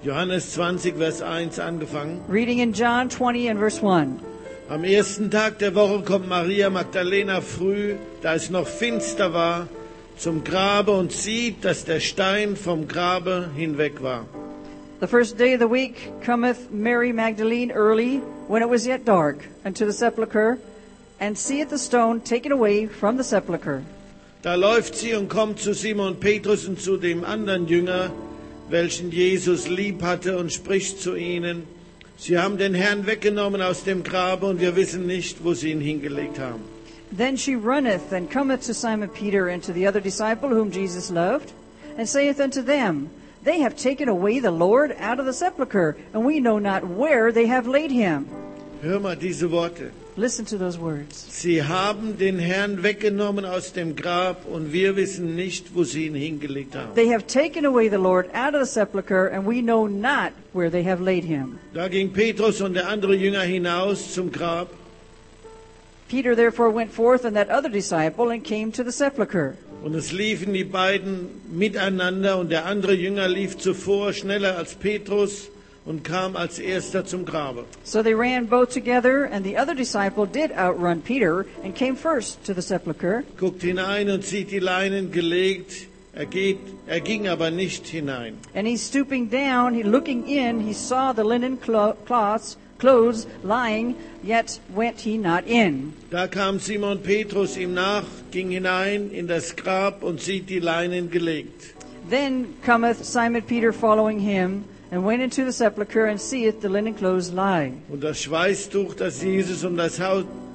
Johannes 20, Vers 1 angefangen. Reading in John 20 and verse 1. Am ersten Tag der Woche kommt Maria Magdalena früh, da es noch finster war, zum Grabe und sieht, dass der Stein vom Grabe hinweg war. The first day of the week cometh Mary Magdalene early, when it was yet dark, unto the sepulchre, and seeth the stone taken away from the sepulchre. Da läuft sie und kommt zu Simon Petrus und zu dem anderen Jünger, welchen Jesus lieb hatte, und spricht zu ihnen: Sie haben den Herrn weggenommen aus dem Grabe, und wir wissen nicht, wo sie ihn hingelegt haben. Then she runneth and cometh to Simon Peter and to the other disciple whom Jesus loved, and saith unto them, They have taken away the Lord out of the sepulchre, and we know not where they have laid him. Hör mal diese Worte. Listen to those words. Sie haben den Herrn weggenommen aus dem Grab, und wir wissen nicht, wo sie ihn hingelegt haben. They have taken away the Lord out of the sepulchre, and we know not where they have laid him. Da ging Petrus und der andere Jünger hinaus zum Grab. Peter therefore went forth and that other disciple and came to the sepulchre. Und es liefen die beiden miteinander, und der andere Jünger lief zuvor, schneller als Petrus, und kam als erster zum Grabe. So they ran both together, and the other disciple did outrun Peter and came first to the sepulchre. Guckt hinein und sieht die Leinen gelegt. Er ging aber nicht hinein. And he stooping down, looking in, he saw the linen clothes lying, yet went he not in. Da kam Simon Petrus ihm nach, ging hinein in das Grab und sieht die Leinen gelegt. Then cometh Simon Peter following him, and went into the sepulchre, and seeth the linen clothes lie. Und das Schweißtuch, das Jesus um das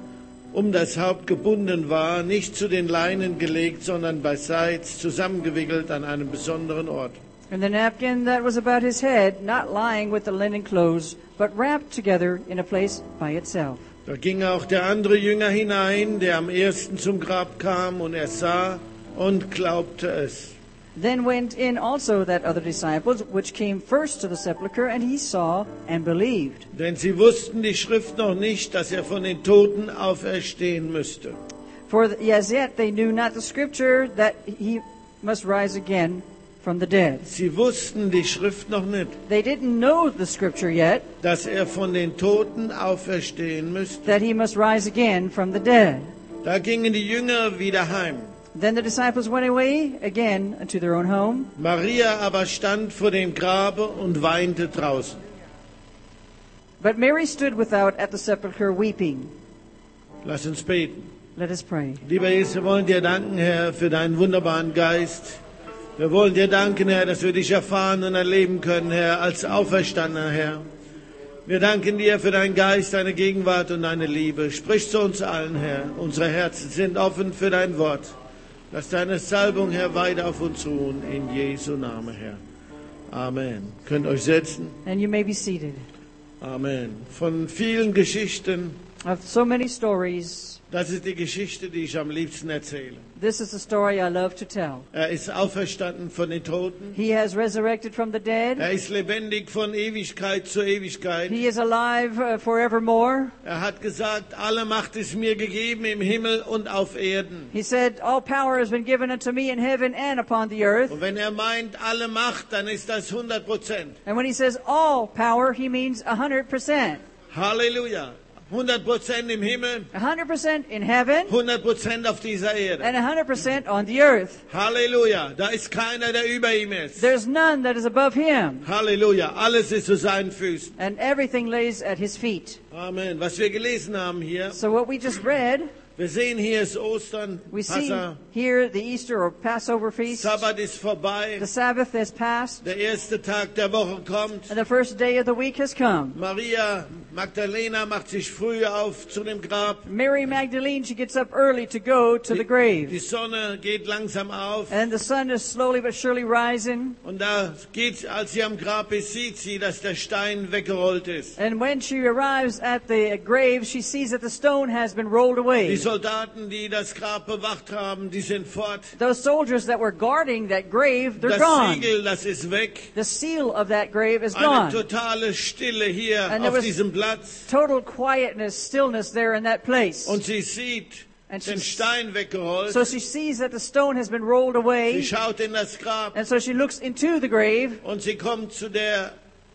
Haupt gebunden war, nicht zu den Leinen gelegt, sondern beiseits zusammengewickelt an einem besonderen Ort. And the napkin that was about his head, not lying with the linen clothes, but wrapped together in a place by itself. Da ging auch der andere Jünger hinein, der am ersten zum Grab kam, und er sah und glaubte es. Then went in also that other disciple, which came first to the sepulchre, and he saw and believed. Denn sie wussten die Schrift noch nicht, dass er von den Toten auferstehen müsste. For as yet they knew not the scripture that he must rise again from the dead. Sie wussten die Schrift noch nicht, They didn't know the scripture yet, dass er von den Toten auferstehen müsste. that he must rise again from the dead. Da gingen die Jünger wieder heim. Then the disciples went away again unto their own home. Maria aber stand vor dem Grabe und weinte draußen. But Mary stood without at the sepulchre weeping. Lass uns beten. Let us pray. Lieber Jesus, wir wollen dir danken, Herr, für deinen wunderbaren Geist. Wir wollen dir danken, Herr, dass wir dich erfahren und erleben können, Herr, als auferstandener Herr. Wir danken dir für deinen Geist, deine Gegenwart und deine Liebe. Sprich zu uns allen, Herr. Unsere Herzen sind offen für dein Wort. Lass deine Salbung, Herr, weiter auf uns ruhen. In Jesu Namen, Herr. Amen. Könnt euch setzen. And you may be seated. Amen. Von vielen Geschichten, Of so many stories, das ist die Geschichte, die ich am liebsten erzähle. this is the story I love to tell. Er ist auferstanden von den Toten. He has resurrected from the dead. Er ist lebendig von Ewigkeit zu Ewigkeit. He is alive forevermore. Er hat gesagt, alle Macht ist mir gegeben im Himmel und auf Erden. He said, all power has been given unto me in heaven and upon the earth. Und wenn er meint, alle Macht, dann ist das 100%. And when he says all power, he means 100%. Halleluja. 100% im Himmel, 100% in heaven 100% auf dieser Erde. and 100% on the earth. Halleluja. Da ist keiner, der über ihm ist. There's none that is above him. Halleluja. Alles ist zu seinen Füßen. And everything lays at his feet. Amen. Was wir gelesen haben hier, So what we just read, wir sehen hier ist Ostern, we see Passa, here the Easter or Passover feast. Sabbat ist vorbei, The Sabbath has passed, der erste Tag der Woche kommt. and the first day of the week has come. Maria Magdalena macht sich früh auf zu dem Grab. Mary Magdalene, she gets up early to go to the Die grave. Sonne geht langsam auf. And the sun is slowly but surely rising. Und da geht, als sie am Grab ist, sieht sie, dass der Stein weggerollt ist. And when she arrives at the grave, she sees that the stone has been rolled Die away. Soldaten, die das Grab bewacht haben, die sind fort. Those soldiers that were guarding that grave, they're Das gone. Siegel, das ist weg. The seal of that grave is Eine gone. totale Stille hier And there auf was- diesem Platz. Total quietness, stillness there in that place. Und sie sieht And den she- Stein weggerollt. So she sees that the stone has been rolled Sie away. schaut in das Grab And so she looks into the grave. und sie kommt zu der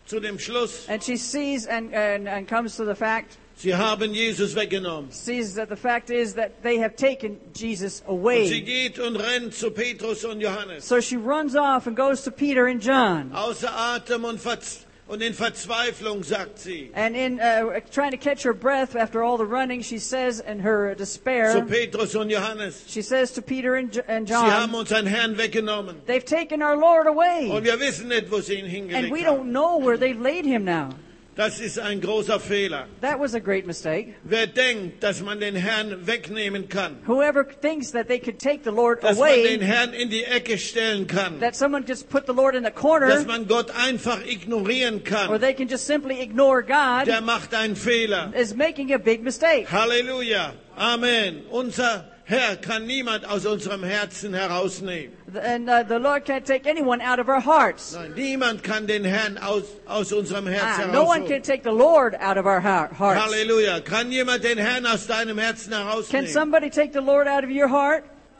zu dem Schluss, And she sees and comes to the fact, sie haben Jesus weggenommen. sees that the fact is that they have taken Jesus Und sie away. geht und rennt zu Petrus und Johannes. So she runs off and goes to Peter and John. Außer Atem und in Verzweiflung sagt sie And in trying to catch her breath after all the running, she says in her zu despair, Petrus und Johannes, she says to Peter and sie haben John, unseren Herrn weggenommen. they've taken our Lord Und away. wir wissen nicht, wo sie ihn And we hingelegt don't haben. know where they've laid him now. Das ist ein großer Fehler. That was a great mistake. Wer denkt, dass man den Herrn wegnehmen kann, Whoever thinks that they could take the Lord dass man den away, Herrn in die Ecke stellen kann, that someone just put the Lord in the dass corner, man Gott einfach ignorieren or kann, they can just simply ignore God, der macht einen Fehler. is making a big mistake. Halleluja. Amen. Unser Herr kann niemand aus unserem Herzen herausnehmen. And the Lord can't take anyone out of our hearts. Nein, niemand kann den Herrn aus unserem Herz No one can herausholen. take the Lord out of our hearts. Halleluja. Kann jemand den Herrn aus deinem Herzen Can herausnehmen? somebody take the Lord out of your heart?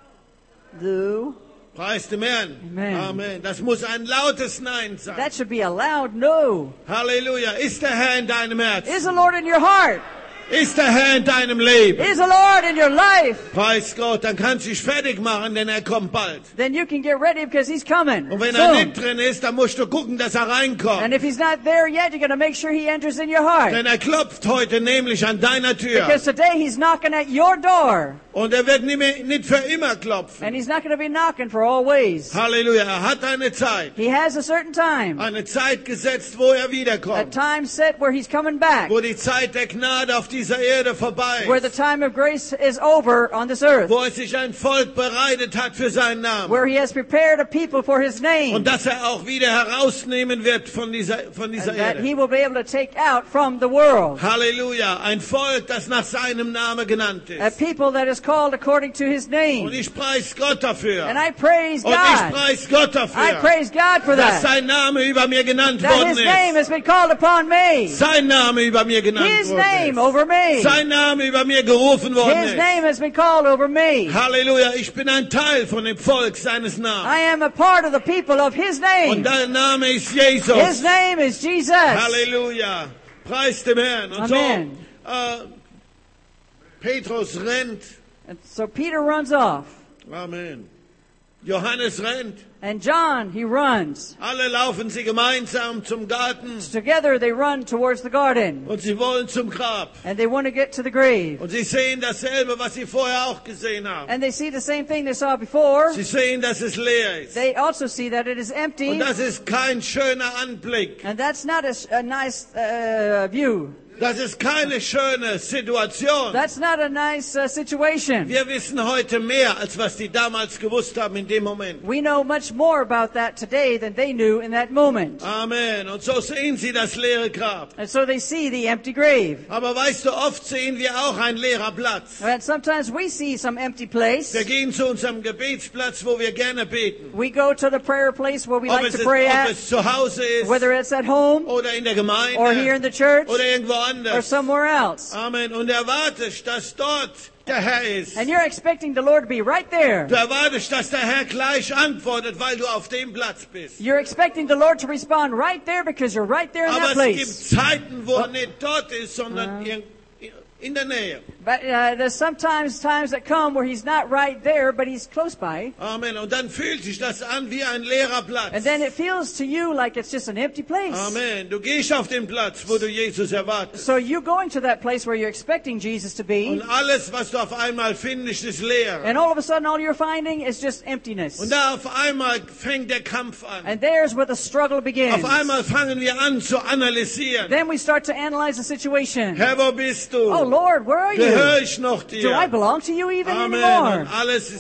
No. Preis dem Herrn. Amen. Amen. Das muss ein lautes Nein sein. That should be a loud no. Halleluja. Ist der Herr in deinem Herzen? Is the Lord in your heart? Ist der Herr in deinem Leben? Is the Lord in your life? Preis Gott, dann kannst du dich fertig machen, denn er kommt bald. Then you can get ready because He's coming Und wenn er soon. nicht drin ist, dann musst du gucken, dass er reinkommt. And if He's not there yet, you're going to make sure He enters in your heart. Denn er klopft heute nämlich an deiner Tür. Because today He's knocking at your door. Und er wird nicht für immer klopfen. And He's not going to be knocking for always. Halleluja, er hat eine Zeit. He has a certain time. Eine Zeit gesetzt, wo er A wiederkommt. time set where He's coming back. Wo die Zeit der Gnade auf dieser Erde vorbei Where the ist. time of grace is over on this earth. Wo er sich ein Volk bereitet hat für seinen Namen. Where He has prepared a people for His name. Und dass er auch wieder herausnehmen wird von dieser And that Erde. He will be able to take out from the world. Halleluja, ein Volk, das nach seinem Namen genannt A ist. people that is called according to His Und name. ich preis Gott dafür. And I praise Und ich God. preis Gott I dafür, praise God for dass that. sein Name über mir genannt That worden His name ist. has been called upon me. Sein Name über mir genannt His worden name ist. over me. Sein Name über mir gerufen worden His ist. name has been called over me. Halleluja, ich bin ein Teil von dem Volk seines Namens. I am a part of the people of His Und name. dein Name ist His Jesus. name is Jesus. Halleluja, preis dem Herrn. Und Amen. so, Petrus rennt. And so Peter runs off. Amen. Johannes rennt. And John, he runs. Alle laufen sie gemeinsam zum Garten. Together they run towards the garden. Und sie wollen zum Grab. And they want to get to the grave. Und sie sehen dasselbe, was sie vorher auch gesehen haben. And they see the same thing they saw before. Sie sehen, dass es leer ist. They also see that it is empty. Und das ist kein schöner Anblick. And that's not a nice view. Das ist keine schöne Situation. That's not a nice situation. Wir wissen heute mehr, als was die damals gewusst haben in dem Moment. We know much more about that today than they knew in that moment. Amen. Und so sehen sie das leere Grab. And so they see the empty grave. Aber weißt du, oft sehen wir auch ein leerer Platz. And sometimes we see some empty place. Wir gehen zu unserem Gebetsplatz, wo wir gerne beten. We go to the prayer place where we Ob like to es pray ob at, es zu Hause ist whether it's at home oder in der Gemeinde or here in the church oder irgendwo or anders. somewhere else. Amen. Und erwartest, dass dort der Herr ist. And you're expecting the Lord to be right there. Du erwartest, dass der Herr gleich antwortet, weil du auf dem Platz bist. You're expecting the Lord to respond right there because you're right there in Aber that es gibt place. Zeiten, wo er nicht dort ist, sondern in der Nähe. But there's sometimes times that come where He's not right there, but He's close by. Amen. Und dann fühlt sich das an wie ein leerer Platz. And then it feels to you like it's just an empty place. Amen. Du gehst auf den Platz, wo du Jesus erwartest. So you going to that place where you're expecting Jesus to be, Und alles, was du auf einmal findest, ist leer. and all of a sudden all you're finding is just emptiness. Und da auf einmal fängt der Kampf an. And there's where the struggle begins. Auf einmal fangen wir an zu analysieren. Then we start to analyze the situation. Herr, wo bist du? Oh Lord, where are Gehöre you? ich noch Do I dir? belong to you even Amen. anymore? Und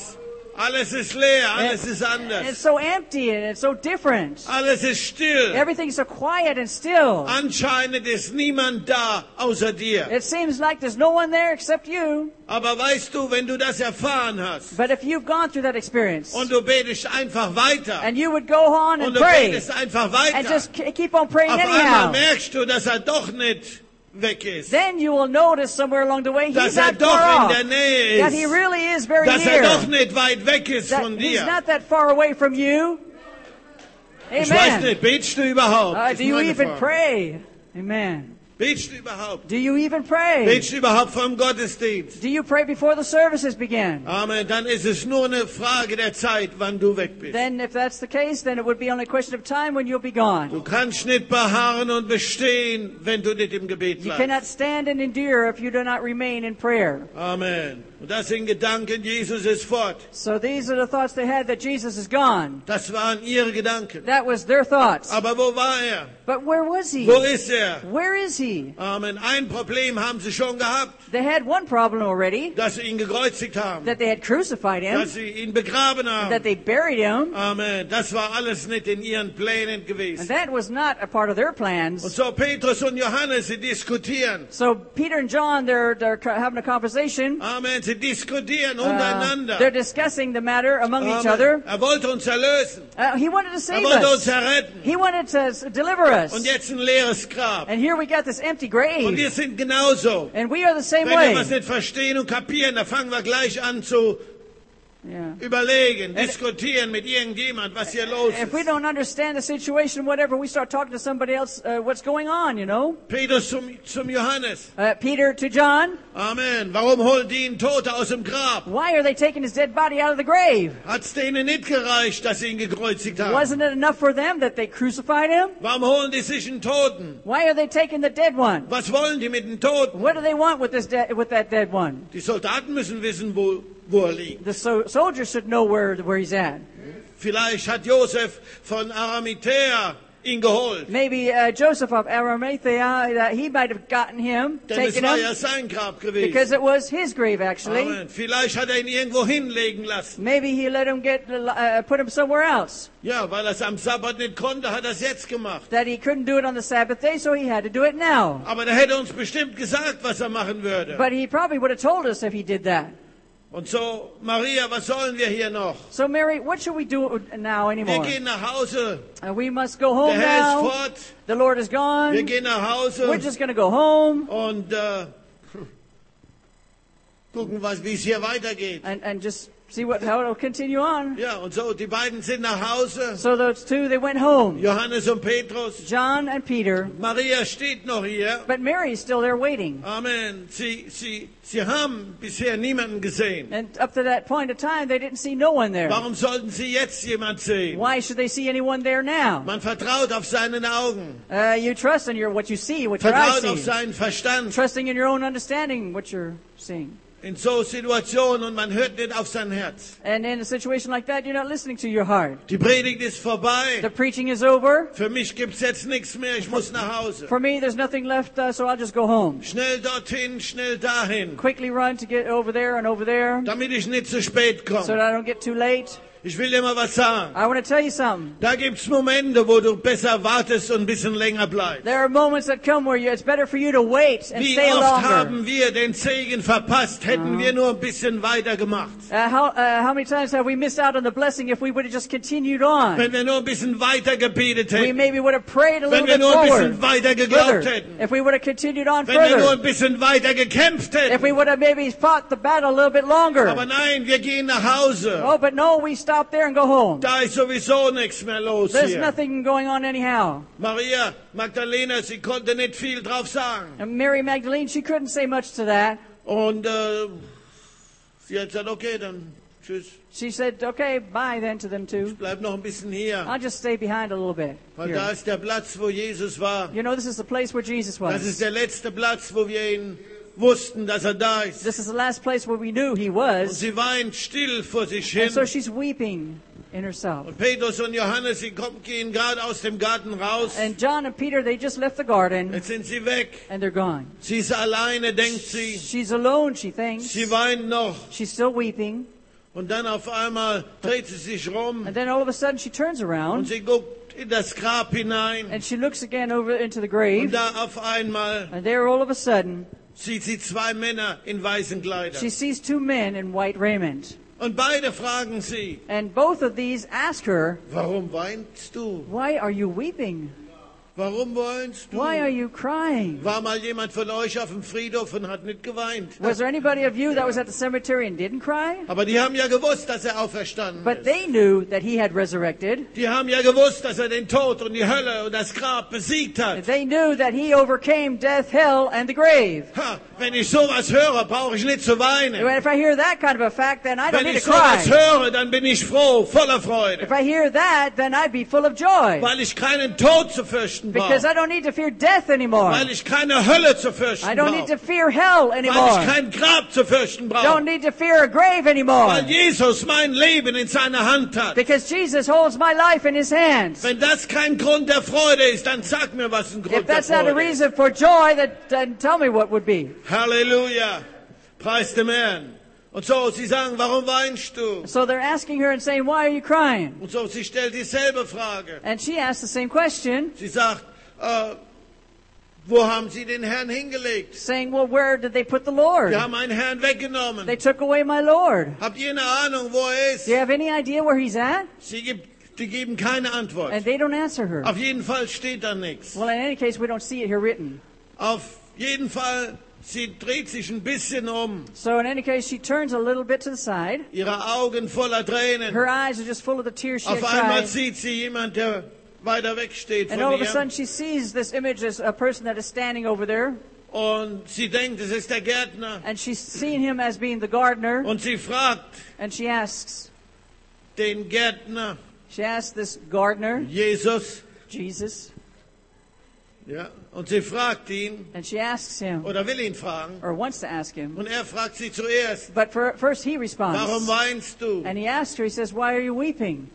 alles ist leer, alles ist And it's anders. so empty and it's so different. Alles ist still. Everything's so quiet and still. Anscheinend ist niemand da außer dir. It seems like there's no one there except you. Aber weißt du, wenn du das erfahren hast But if you've gone through that experience und du betest einfach weiter and you would go on und and du pray betest einfach and weiter, just keep on praying auf einmal anyhow, merkst du, dass er doch nicht weg ist. then you will notice somewhere along the way Dass He's er not doch far in off. der Nähe That He ist. really is very Dass er doch near. nicht weit weg ist That von He's dir. not that far away from you. Ich weiß Amen. nicht, betest du überhaupt? Das ist Do you meine even Frage. pray? Amen. Betest du überhaupt? Do you even pray? Betest du überhaupt vom Gottesdienst? Do you pray before the services begin? Amen. Dann ist es nur eine Frage der Zeit, wann du weg bist. Then if that's the case, then it would be only a question of time when you'll be gone. Du kannst nicht beharren und bestehen, wenn du nicht im Gebet You cannot bleibst. stand and endure if you do not remain in prayer. Amen. Und das sind Gedanken, Jesus ist fort. So these are the thoughts they had, that Jesus is gone. Das waren ihre Gedanken. That was their thoughts. Aber wo war er? But where was he? Wo ist er? Where is he? Amen. Ein Problem haben sie schon gehabt, They had one problem already, dass sie ihn gekreuzigt haben, that they had crucified him, dass sie ihn begraben haben. that they buried him, Amen. Das war alles nicht in ihren Plänen and gewesen. that was not a part of their Und plans. so Petrus und Johannes, sie diskutieren. So Peter and John, they're having a conversation. Amen. Sie diskutieren They're untereinander. discussing the matter among each Amen. other. Er wollte uns erlösen. He wanted to Er save wollte uns us. erretten. He wanted to deliver us. Und jetzt ein leeres Grab. And here we got this empty Und grave. wir sind genauso. And we are the same Wenn wir was way. nicht verstehen und kapieren, dann fangen wir gleich an zu Yeah. überlegen, diskutieren mit irgendjemand, was hier los If we ist. don't understand the situation, whatever, we start talking to somebody else, what's going on, you know? Petrus zum Johannes. Peter to John, Amen. Warum holen die ihn Tote aus dem Grab? why are they taking his dead body out of the grave? Hat's denen nicht gereicht, dass sie ihn gekreuzigt haben? Wasn't it enough for them that they crucified him? Warum holen die sich einen Toten? Why are they taking the dead one? Was wollen die mit dem Toten? What do they want with with that dead one? Die Soldaten müssen wissen, wo er liegt. The soldiers should know where he's at. Vielleicht hat Josef von Arimathea ihn geholt. Maybe Joseph of Arimathea, he might have gotten him, Denn es taken war him, ja sein Grab gewesen. because it was his grave actually. Amen. Vielleicht hat er ihn irgendwo hinlegen lassen. Maybe he let him put him somewhere else. Ja, weil er es am Sabbat nicht konnte, hat er es jetzt gemacht. That he couldn't do it on the Sabbath day, so he had to do it now. Aber er hätte uns bestimmt gesagt, was er machen würde. But he probably would have told us if he did that. Und so, Maria, was sollen wir hier noch? So Mary, what should we do now Wir anymore? gehen nach Hause. We must go Der home Herr ist now. fort. The Lord is Wir gone. gehen nach Hause We're just going to go home und gucken, wie es hier weitergeht. and just see how it'll continue on. Ja, und so, die beiden sind nach Hause. So those two, they went home. Johannes und Petrus. John and Peter. Maria steht noch hier. But Mary's still there waiting. Amen. Sie haben bisher niemanden gesehen. And up to that point of time, they didn't see no one there. Warum sollten sie jetzt jemand sehen? Why should they see anyone there now? Man vertraut auf seinen Augen. You trust in what you see, what your eyes Vertraut auf see. seinen Verstand. Trusting in your own understanding, what you're seeing. In so Situationen und man hört nicht auf sein Herz. And in a situation like that, you're not listening to your heart. Die Predigt ist vorbei. The preaching is over. Für mich gibt's jetzt nichts mehr. Ich muss nach Hause. For me, there's nothing left, so I'll just go home. Schnell dorthin, schnell dahin. Quickly run to get over there and over there Damit ich nicht zu spät so komme. that I don't get too late. Ich will dir mal was sagen. I want to tell you something. Da gibt's Momente, wo du besser wartest und ein bisschen länger bleibst. There are moments that come where it's better for you to wait and Wie stay oft longer. haben wir den Segen verpasst, hätten wir nur ein bisschen weiter gemacht. How many times have we missed out on the blessing if we would have just continued on? Wenn wir nur ein bisschen weiter gebetet We hätten. maybe would have prayed a little Wenn wir bit nur ein forward. bisschen weiter geglaubt Further. hätten. If we would have continued on Wenn wir nur further. ein bisschen weiter gekämpft If we hätten. would have maybe fought the battle a little bit longer. Aber nein, wir gehen nach Hause. Oh, but no, we stop there and go home. Da ist sowieso nichts mehr los There's hier. nothing going on anyhow. Maria Magdalena, sie konnte nicht viel drauf sagen. And Mary Magdalene, she couldn't say much to that. Und sie hat gesagt, okay, dann tschüss. She said, okay, bye then to them two. Bleib noch ein bisschen hier. I'll just stay behind a little bit. Weil here. da ist der Platz, wo Jesus war. You know, this is the place where Jesus Das ist was. der letzte Platz, wo wir ihn wussten, dass er da ist. This is the last place where we knew he Und was. sie weint still vor sich And hin. so she's weeping in herself. Und Petrus und Johannes, sie gehen gerade aus dem Garten raus. And John and Peter, they just left the garden Jetzt sind sie weg. and they're gone. Sie ist alleine, denkt sie. She's alone, she thinks. Sie weint noch. She's still weeping. Und dann auf einmal dreht sie sich rum And then all of a sudden she turns und around sie guckt in das Grab hinein. and she looks again over into the Und grave. da auf einmal And there all of a sudden sieht sie zwei Männer in weißen Kleidern. she sees two men in white raiment. Und beide fragen sie, And both of these ask her, warum weinst du? why are you weeping? Warum weinst du? Why are you crying? War mal jemand von euch auf dem Friedhof und hat nicht geweint? Was there anybody of you that was at the cemetery and didn't cry? Aber die haben ja gewusst, dass er auferstanden But ist. they knew that he had resurrected. Die haben ja gewusst, dass er den Tod und die Hölle und das Grab besiegt hat. They knew that he overcame death, hell, and the grave. Ha, wenn ich sowas höre, brauche ich nicht zu weinen. If I hear that kind of a fact, then I don't Wenn need ich to sowas cry. höre, dann bin ich froh, voller Freude. If I hear that, then I'd be full of joy. Weil ich keinen Tod zu fürchten Because brauche. I don't need to fear death anymore. Weil ich keine Hölle zu fürchten I don't need to brauche. fear hell Weil anymore. ich kein Grab zu fürchten Don't brauche. need to fear a grave anymore. Weil Jesus mein Leben in seiner Hand hat. Because Jesus holds my life in his hands. Wenn das kein Grund der Freude ist, dann sag mir, was ein If Grund der that's not a Freude ist. reason for joy, then tell me what would be. Halleluja. Preis dem Herrn. Und so, sie sagen, warum weinst du? So they're asking her and saying, why are you crying? Und so, sie stellt dieselbe Frage. And she asked the same question, Sie sagt, wo haben sie den Herrn hingelegt? saying, well, where did they put the Lord? Wir haben einen Herrn weggenommen. They took away my Lord. Habt ihr eine Ahnung, wo er ist? Do you have any idea where he's at? Die geben keine Antwort. And they don't answer her. Auf jeden Fall steht da nichts. Well, in any case, we don't see it here written. Auf jeden Fall, sie dreht sich ein bisschen um. So in any case, she turns a little bit to the side. Ihre Augen voller Tränen. Her eyes are just full of the tears she had Auf einmal cried. sieht sie jemand, der weiter weg steht And von all of a ihr. sudden, she sees this image as a person that is standing over there. Und sie denkt, es ist der Gärtner. And she's seen him as being the gardener. Und sie fragt And she asks this gardener, Jesus. Jesus, Ja, und sie fragt ihn, and she asks him, oder will ihn fragen. or wants to ask him. Und er fragt sie zuerst, But first he responds. warum weinst du? And he asks her, he says, why are you weeping?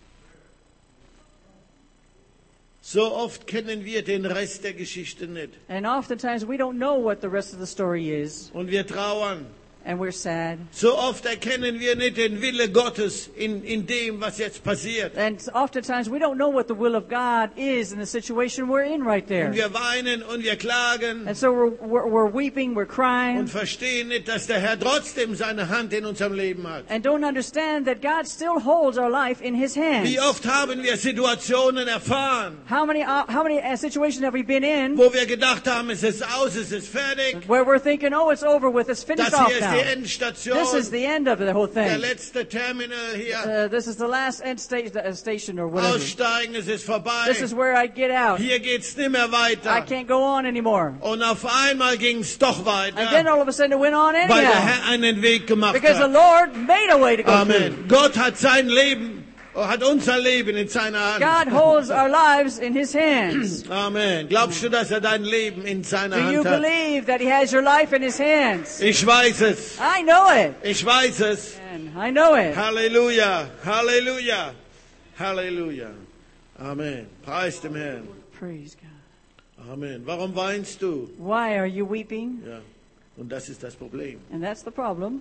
So oft kennen wir den Rest der Geschichte nicht. And oftentimes we don't know what the rest of the story is. Und wir trauern. And we're sad. So oft erkennen wir nicht den Wille Gottes in dem, was jetzt passiert. And oftentimes we don't know what the will of God is in the situation we're in right there. Und wir weinen und wir klagen And so we're weeping, we're und crying, verstehen nicht, dass der Herr trotzdem seine Hand in unserem Leben hat. and don't understand that God still holds our life in His hands. Wie oft haben wir Situationen erfahren, How many situations have we been in wo wir gedacht haben, es ist aus, es ist fertig, where we're thinking, oh, it's over with, it's finished das off hier ist now. die Endstation, This is the end of the whole der thing. letzte Terminal hier, This is the last end station or whatever. aussteigen, es ist vorbei, This is where I get out. hier geht's nicht mehr I weiter. can't go on anymore. Und auf einmal ging's doch And then weiter, all of a sudden it went on weil der anyhow. Herr einen Weg gemacht Because the hat. Lord made a way to go through. Amen. Gott hat sein Leben, hat unser Leben in seiner God Hand. holds our lives in His hands. Amen. Glaubst du, dass er dein Leben in seiner Do you Hand hat? believe that He has your life in His hands? Ich weiß es. I know it. Ich weiß es. And I know it. Halleluja. Halleluja. Halleluja. Amen. Preis dem Herrn. Praise God. Amen. Warum weinst du? Why are you weeping? Ja. Und das ist das Problem. And that's the problem.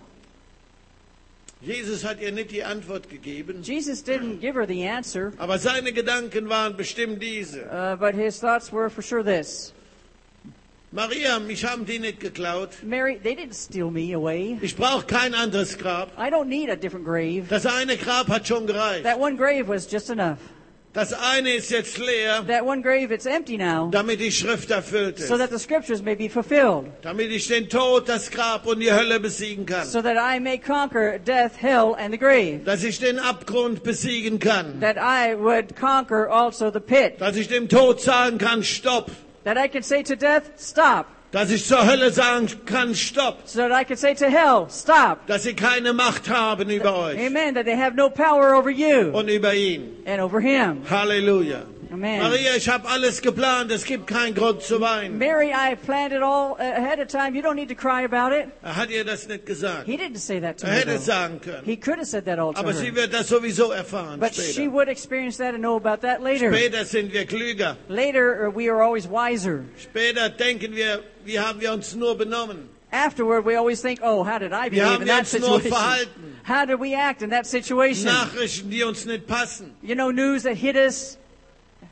Jesus hat ihr nicht die Antwort gegeben, Jesus didn't give her the answer, aber seine Gedanken waren bestimmt diese. but His thoughts were for sure this. Maria, mich haben die nicht geklaut. Mary, they didn't steal me away. Ich brauche kein anderes Grab. I don't need a different grave. Das eine Grab hat schon gereicht. That one grave was just enough. Das eine ist jetzt leer, That one grave, it's empty now, damit die Schrift erfüllt so ist. that the scriptures may be fulfilled, Damit ich den Tod, das Grab und die Hölle besiegen kann. so that I may conquer death, hell, and the grave. Dass ich den Abgrund besiegen kann. That I would conquer also the pit. Dass ich dem Tod sagen kann, stopp. That I can say to death, stop. Dass ich zur Hölle sagen kann, stopp. So that I can say to hell, stop. Dass sie keine Macht haben über euch Amen. That they have no power over you und über ihn. and over him. Halleluja. Amen. Maria, ich habe alles geplant. Es gibt keinen Grund zu weinen. Mary, I planned it all ahead of time. You don't need to cry about it. Er hat ihr das nicht gesagt. He didn't say that to Er her. hätte es though. sagen können. He could have said that all to Aber sie her. wird das sowieso erfahren But she später. would experience that and know about that later. Später sind wir klüger. Later, we are always wiser. Später denken wir, wie haben wir uns nur benommen? Afterward, we always think, oh, how did I Wie behave haben in wir that uns nur situation? verhalten? How did we act in that situation? Nachrichten, die uns nicht passen. You know, news that hit us.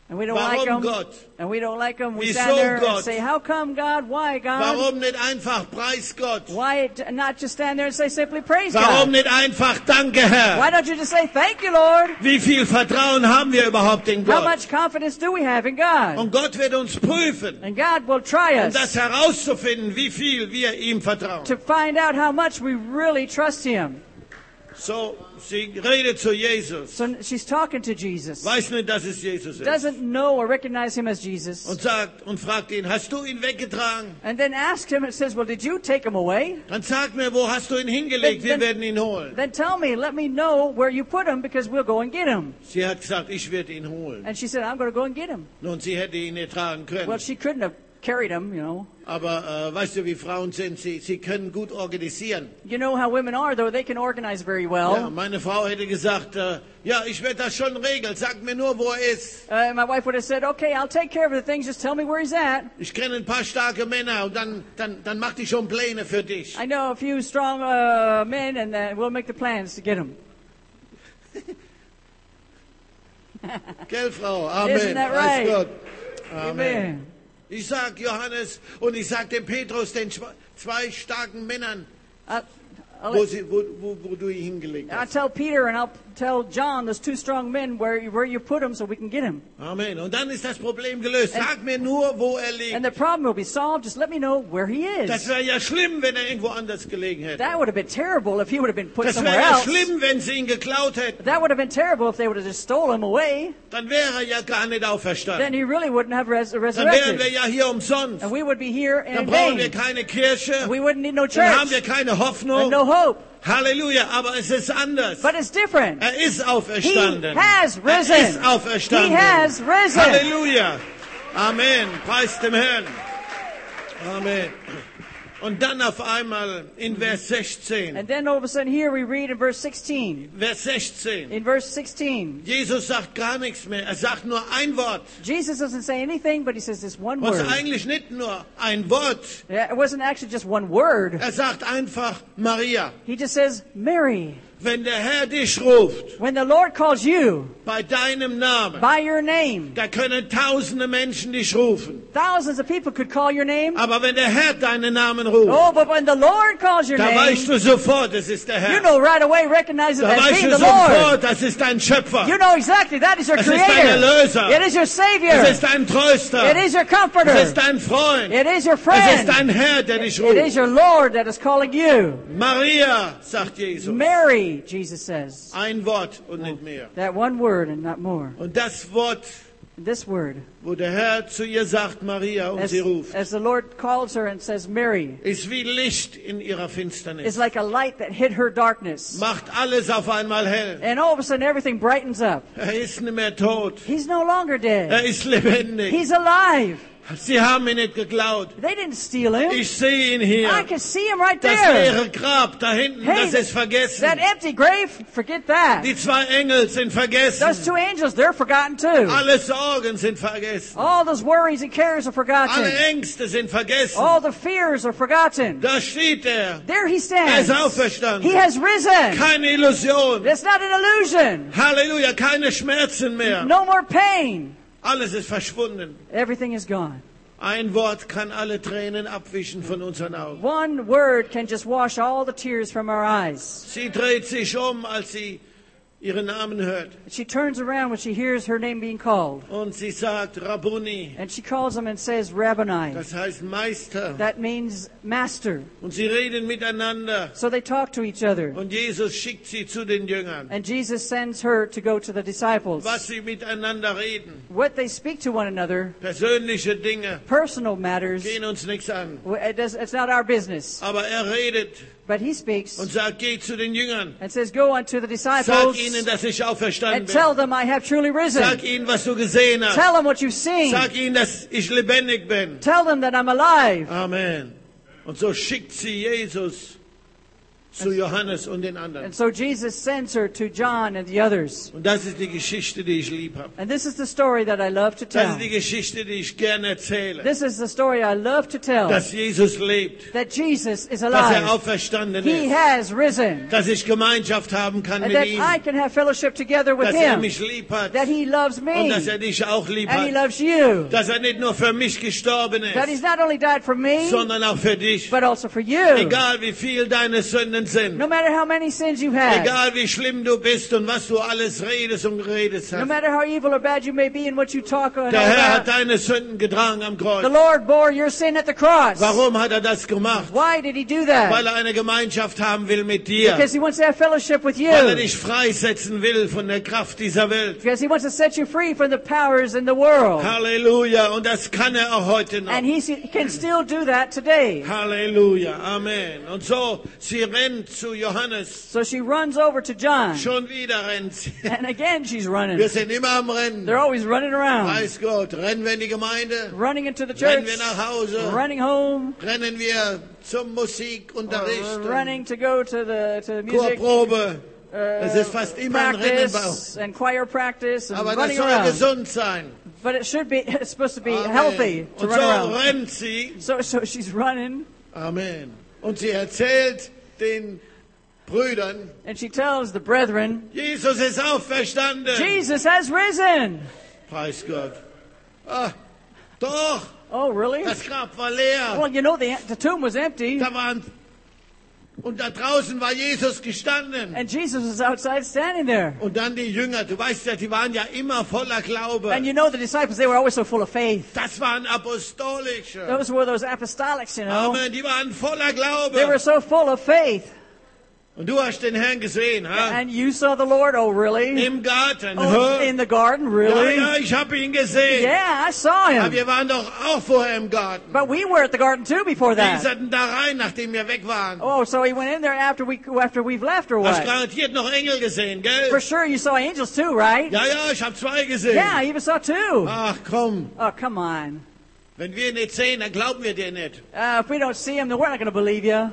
And we don't like Warum them. Gott? And we don't like them. We Wieso stand there Gott? and say, how come God? Why God? Warum nicht einfach Preis Gott? Why not just stand there and say simply praise Warum God? nicht einfach Danke Why Herr? don't you just say thank you, Lord? Wie viel Vertrauen haben wir überhaupt in How Gott? much confidence do we have in God? Und Gott wird uns prüfen, And God will try um us das herauszufinden, wie viel wir ihm vertrauen. to find out how much we really trust Him. So, sie redet zu Jesus. So she's talking to Jesus. Weiß nicht, dass es Jesus ist. Doesn't know or recognize Him as Jesus. Und fragt ihn, hast du ihn weggetragen? And then asks Him and says, well, did you take Him away? Dann sag mir, wo hast du ihn hingelegt? Wir Dann- werden ihn holen. Then tell me, let me know where you put Him because we'll go and get Him. Sie hat gesagt, ich werde ihn holen. And she said, I'm going to go and get Him. Nun, sie hätte ihn nicht tragen können. Well, she couldn't have carried Him, you know. Aber weißt du, wie Frauen sind? Sie können gut organisieren. You know how women are, though. They can organize very Ja, well. meine Frau hätte gesagt, ja, ich werde das schon regeln. Sag mir nur, wo er ist. My wife would have said, okay, I'll take care of the things. Just tell me where he's at. Ich kenne ein paar starke Männer und dann mach die schon Pläne für dich. I know a few strong men, and we'll make the plans to get him. Gell, Frau? Amen. Isn't that Weiß right? Gott. Amen. Amen. Ich sag Johannes und ich sag dem Petrus, den zwei starken Männern, wo du ihn hingelegt I'll hast. tell Peter and I'll tell John, those two strong men, where you put them so we can get him. Amen. Und dann ist das Problem gelöst. Sag mir nur, wo er And liegt. the problem will be solved. Just let me know where he Das is. wäre ja schlimm, wenn er irgendwo anders gelegen hätte. That would have been terrible if he would have been put Das somewhere wäre ja else. schlimm, wenn sie ihn geklaut hätten. That would have been terrible if they would have just stole him away. Dann wäre er ja gar nicht Then auferstanden. he really wouldn't have Dann wären wir resurrected. ja hier umsonst. And we would be here Dann in brauchen wir vain. keine Kirche. We wouldn't need no Dann haben wir church keine and Hoffnung. no hope. Halleluja, aber es ist anders. But it's different. Er ist He auferstanden. has Er risen. ist auferstanden. He has risen. Halleluja. Amen. Preis dem Herrn. Amen. Und dann auf einmal in Vers 16. And then all of a sudden here we read in verse 16. Vers 16. In verse 16, Jesus sagt gar nichts mehr. Er sagt nur ein Wort. Jesus doesn't say anything, but he says this one Was word. eigentlich nicht nur ein Wort. Yeah, it wasn't actually just one word. Er sagt einfach Maria. He just says, Mary. Wenn der Herr dich ruft, When the Lord calls you bei deinem Namen, by your name, da können tausende Menschen dich rufen. thousands of people could call your name. Aber wenn der Herr deinen Namen ruft, Oh, but when the Lord calls your da weißt name, du sofort, es ist der you Herr. know right away, recognize it Da as weißt being du the Lord. sofort, das ist dein Schöpfer. You know exactly that is your Es ist dein creator. Erlöser. It is your Es savior. ist dein Tröster. It is your Es comforter. ist dein Freund. It is your Es ist friend. dein Herr, der dich It ruft. is your Lord that is calling you. Maria, sagt Jesus. Mary, Jesus says. Ein Wort und nicht mehr. That one word and not more. Und das Wort, This word. wo der Herr zu ihr sagt, Maria, und sie ruft, As the Lord calls her and says, Mary, ist wie Licht in ihrer is Finsternis. like a light that hit her darkness. Macht alles auf einmal hell. And all of a sudden everything brightens up. Er ist nicht mehr tot. He's no longer dead. Er ist lebendig. He's alive. Sie haben ihn nicht geklaut. They didn't steal him. Ich sehe ihn hier. I can see him right Das there. leere Grab da hinten, Hey, das ist vergessen. that empty grave, forget that. Die zwei Engel sind vergessen. Those two angels, they're forgotten too. Alle Sorgen sind vergessen. All those worries and cares are Alle forgotten. Ängste sind vergessen. All the fears are forgotten. Da steht er. There he Er stands. ist auferstanden. He has risen. Keine Illusion. That's not an illusion. Halleluja, keine Schmerzen mehr. No more pain. Alles ist verschwunden. Everything is gone. Ein Wort kann alle Tränen abwischen von unseren Augen. One word can just wash all the tears from our eyes. Sie dreht sich als sie ihren Namen hört. She turns around when she hears her name being called. Und sie sagt, Rabboni. And she calls him and says, Rabboni. Das heißt Meister. That means master. Und sie reden miteinander. So they talk to each other. Und Jesus schickt sie zu den Jüngern. And Jesus sends her to go to the disciples. Was sie miteinander reden. What they speak to one another, Persönliche Dinge personal matters, gehen uns nichts an. it's not our business. Aber er redet But he speaks und sagt, geht zu den Jüngern. and says, go unto the Sag disciples ihnen, dass ich auferstanden and tell bin. them I have truly risen. Sag ihnen, was du gesehen hast. Tell them what you've seen. Sag ihnen, dass ich lebendig bin. Tell them that I'm alive. Amen. Und so schickt sie Jesus zu Johannes und den anderen. And so Jesus sends her to John and the others. Und das ist die Geschichte, die ich lieb habe. And this is the story that I love to Das tell. ist die Geschichte, die ich gerne erzähle. This is the story I love to tell. Dass Jesus lebt, That Jesus is dass alive. auferstanden He ist, has risen. dass ich Gemeinschaft haben kann And mit that ihm, I can have fellowship together with dass him. mich lieb hat That he loves und me. dass dich auch lieb And he hat. loves you. Dass nicht nur für mich gestorben That he's ist, not only died for me, sondern auch für dich. but also for you. Egal wie viel deine Sünden sind, No matter how many sins you have. egal wie schlimm du bist und was du alles redest und geredet No hast. matter how evil or bad you may be and what you talk and Der all Herr hat that. deine Sünden getragen am The Kreuz. Lord bore your sin at the cross. Warum hat er das gemacht? Why did he do that? Weil er eine Gemeinschaft haben will mit dir. Because he wants to have fellowship with you. Weil er dich freisetzen will von der Kraft dieser Welt. Because he wants to set you free from the powers in the world. Halleluja. Und das kann er auch heute noch. And he can still do that today. Halleluja. Amen. Und so, sie rennt zu Johannes. So she runs over to John. Schon wieder rennt sie. And again she's running. Wir sind immer am Rennen. They're always running around. Weiß Gott. Rennen wir in die Gemeinde. Running into the Rennen church. wir nach Hause. Running home. Rennen wir zum Musikunterricht. Running to go to the music Chorprobe. Es ist fast immer ein Rennen bei uns. practice and choir practice and Aber das running soll around. gesund sein. But it should be, it's supposed to be Amen. healthy to Und run so around. rennt sie. So she's running Amen. Und sie erzählt den Brüdern, and she tells the brethren, Jesus ist auferstanden. Jesus has risen. Preis Gott. Ah, doch, Oh, really? das Grab war leer. Well, you know, the tomb was empty Da waren, und da draußen war Jesus gestanden. and Jesus was outside standing there. Und dann die Jünger, du weißt ja, die waren ja immer voller Glaube. And you know the disciples, they were always so full of faith. Das waren apostolische. Those were those apostolics, you know. Amen, die waren voller They were Glaube. so full of faith. Und du hast den Herrn gesehen, ha? And you saw the Lord, oh really? Im Garten. Oh, hä? in the garden, Ja, really? ja, ich habe ihn gesehen. Yeah, I saw Aber him. wir waren doch auch vorher im Garten. But we were at the garden too before Wie that. sind denn da rein, nachdem wir weg waren? Oh, so he went in there after we've left or Hast what? garantiert noch Engel gesehen, gell? For sure you saw angels too, right? Ja, ja, ich habe zwei gesehen. Yeah, I even saw two. Ach komm, Oh, come on. wenn wir nicht sehen, dann glauben wir dir nicht. If we don't see him, then we're not going to believe you.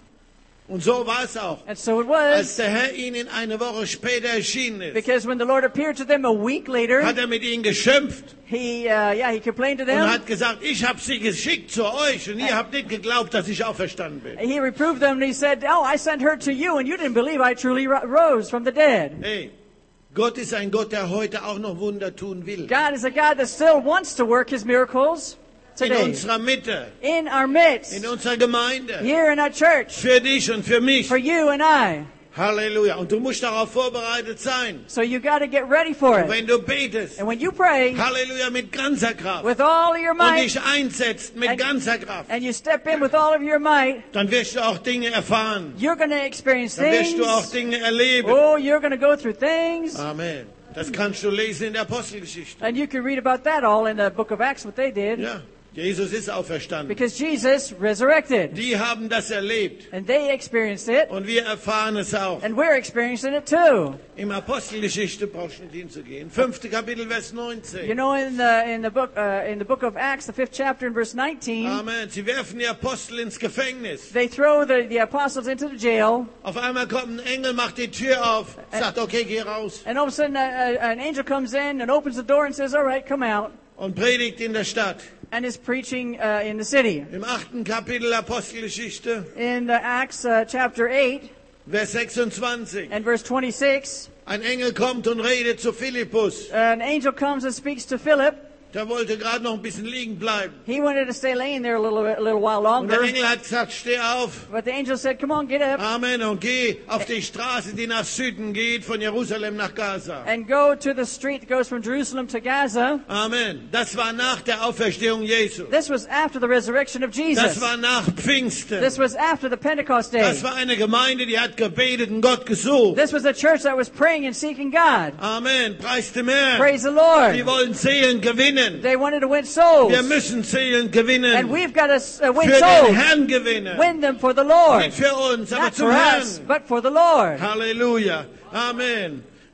Und so war es auch. And so it Als was. der Herr ihnen eine Woche später erschienen ist, Because when the Lord appeared to them a week later, hat er mit ihnen geschimpft he complained to und them. hat gesagt, ich habe sie geschickt zu euch und ihr habt nicht geglaubt, dass ich auferstanden bin. He reproved them and he said, oh, I sent her to you and you didn't believe I truly rose from the dead. Hey, Gott ist ein Gott, der heute auch noch Wunder tun will. God is a God that still wants to work his miracles In today. unserer Mitte, In our midst. in unserer Gemeinde, Here in our church. für dich und für mich. For you and I. Halleluja. Und du musst darauf vorbereitet sein. So you got to get ready for it. Wenn du betest, And when you pray Halleluja, mit ganzer Kraft with all of your und might dich einsetzt mit And- ganzer Kraft, and you step in with all of your might, dann wirst du auch Dinge erfahren. you're going to experience Dann wirst things. du auch Dinge erleben. Oh, you're going to go through things. Amen. Das kannst du lesen in der Apostelgeschichte. And you can read about that all in the book of Acts, what they did. Ja, Jesus ist auferstanden. Because Jesus resurrected. Die haben das erlebt. And they experienced it. Und wir erfahren es auch. And we're experiencing it too. Im Apostelgeschichte brauchst du nicht hinzugehen. 5. Kapitel, Vers You 19. know, in the book of Acts, the 5th chapter, in verse 19, Amen. Sie werfen die Apostel ins Gefängnis. they throw the apostles into the jail. Auf einmal kommt ein Engel, macht die Tür auf, sagt, okay, geh raus. And all of a sudden, an angel comes in and opens the door and says, all right, come out. Und predigt in der Stadt. And is preaching in the city. Im 8. Kapitel Apostelgeschichte, In Acts chapter 8 Vers 26. and verse 26, Ein Engel kommt und redet zu Philippus. an angel comes and speaks to Philip. Der wollte gerade noch ein bisschen liegen bleiben. He wanted to stay laying there a little while Und der longer. Engel hat gesagt, steh auf. But the angel said, come on, get up Amen. Und geh auf die Straße, die nach Süden geht, von Jerusalem nach Gaza. and go to the street that goes from Jerusalem to Gaza. Amen. Das war nach der Auferstehung Jesu. This was after the resurrection of Das Jesus. war nach Pfingsten. This was after the Pentecost day. Das war eine Gemeinde, die hat gebetet und Gott gesucht. This was a church that was praying and seeking God. Amen. Preis dem Herrn. Praise the Die Lord. wollen Seelen gewinnen. They wanted to win souls. Wir müssen Seelen And gewinnen. we've got to win Für den souls. Herrn gewinnen. Win them for the Lord. Nicht für uns, aber Not zum for Herrn. us, but for the Lord. Halleluja. Amen.